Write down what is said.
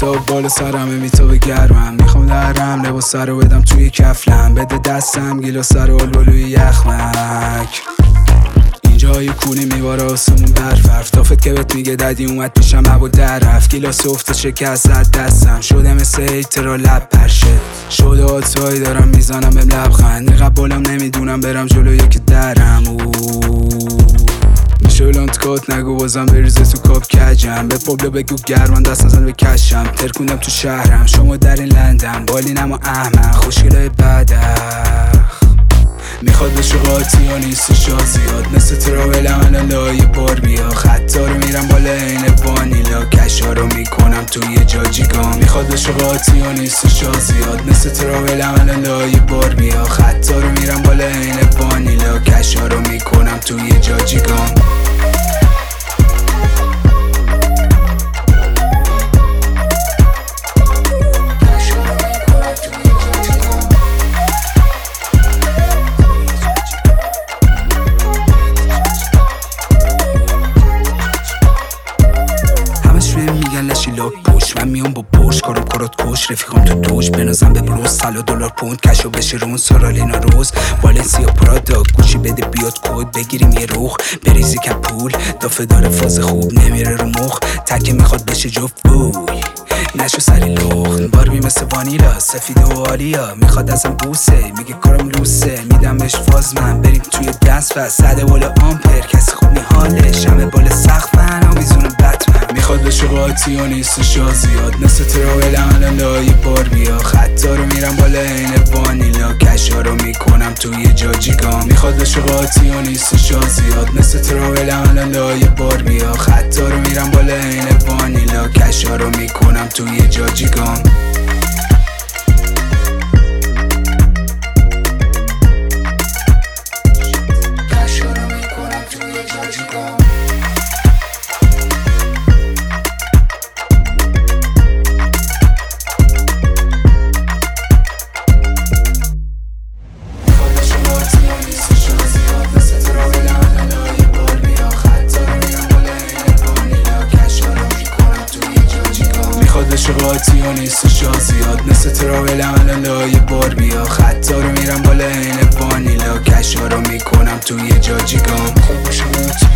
آفتاب بالا سرمه میتابه گرمم، میخوام درم لباس رو بدم توی کفلم، بده دستم گیلاس رو الولوی یخمک. اینجای کونی میواره آسمون برف تافت که بهت میگه ددی اومد پیشم ابو در رفت، گیلاس افته شکست از دستم، شده مثل هیترا لب پرشه، شده آتایی دارم میزنم بهم لبخند، نقب بالم نمیدونم برم جلو یکی درم. میشه لانتکات نگو بازم بریزه تو کاب کجم، به پابلو بگو گرمان دست نزن به کشم، ترکوندم تو شهرم شما در این لندم، بالینم و احمق خوشگلای بدخ، میخواد بشه قاطی و نیستش زیاد، مثل تراول الان لایه بار بیا، خطا رو میرم بالا این وانیلا، کشا رو میکنم توی جاجیگام، میخواد بشه قاطی و نیستش زیاد، مثل تراول الان لایه بار بیا، خطا رو میرم بالا این وانیلا، کشا رو میکنم توی جاجیگام. میگن لشی لاک پوش، من میام با پوش کارم کارات کش، رفیقم تو دوش بنازم به بروز، $100 پوند کشو بشه رون، سارالینا روز والنسیا پرادا گوشی بده بیاد کد بگیریم یه روخ، بریزی کپ پول دافه داره فاز خوب نمیره رو مخ، تکه میخواد بشه جفت بوی نشو سری لخن، باربی مثل وانیلا سفید و عالیا، میخواد ازم بوسه میگه کارم لوسه، میدم بهش فاز من بریم توی دست و صده بالا آمپر، کسی خوب نیحالش همه بالا سقف من آمیزون بتمن، میخواد بشه قاطی و نیستش زیاد، مثل تراول الان لایه بار بیا، خطا رو میرم بالا این وانیلا، کشا رو میکنم توی جاجیگام، میخواد بشه قاطی و نیستش زیاد، مثل تراول الان لایه بار بیا، خطا رو میرم بالا این وانیلا، کشا رو میکنم توی جاجیگام. قاطی و نیستش زیاد، مثل تراول الان لایه بار بیا، خطا رو میرم بالا این وانیلا، کشا رو میکنم توی جاجیگام.